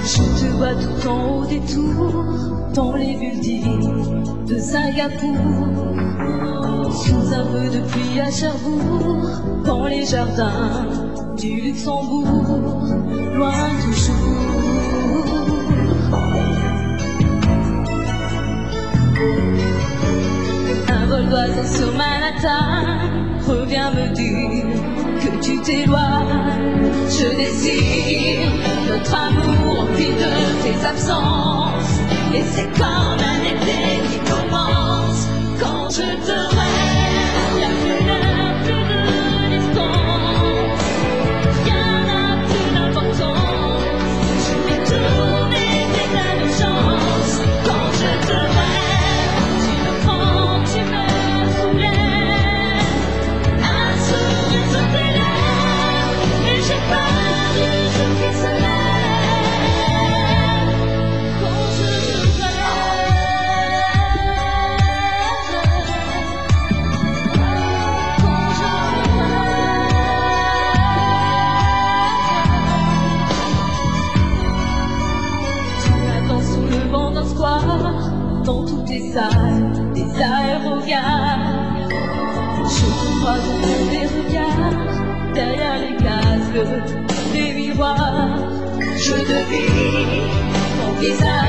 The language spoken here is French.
Je te vois tout en haut des tours, dans les buildings de Singapour, sous un peu de pluie à Cherbourg, dans les jardins du Luxembourg, loin toujours. Un vol d'oiseau sur Manhattan revient me dire que tu t'éloignes. Je désire notre amour rempli de tes absences, et c'est comme un été qui commence. Quand je te rêve, y'a plus d'heure, plus de distance, rien n'a plus d'importance. Je vais tourner des tas de chance. Quand je te rêve, tu me prends, tu me soulèves, un sourire sur tes lèvres, et j'ai peur du jour qui se lève. Quand je te sous le vent d'un square, dans toutes les salles des aérogares. Je te crois dans tes regards, derrière les casques, les miroirs. Je devine ton visage.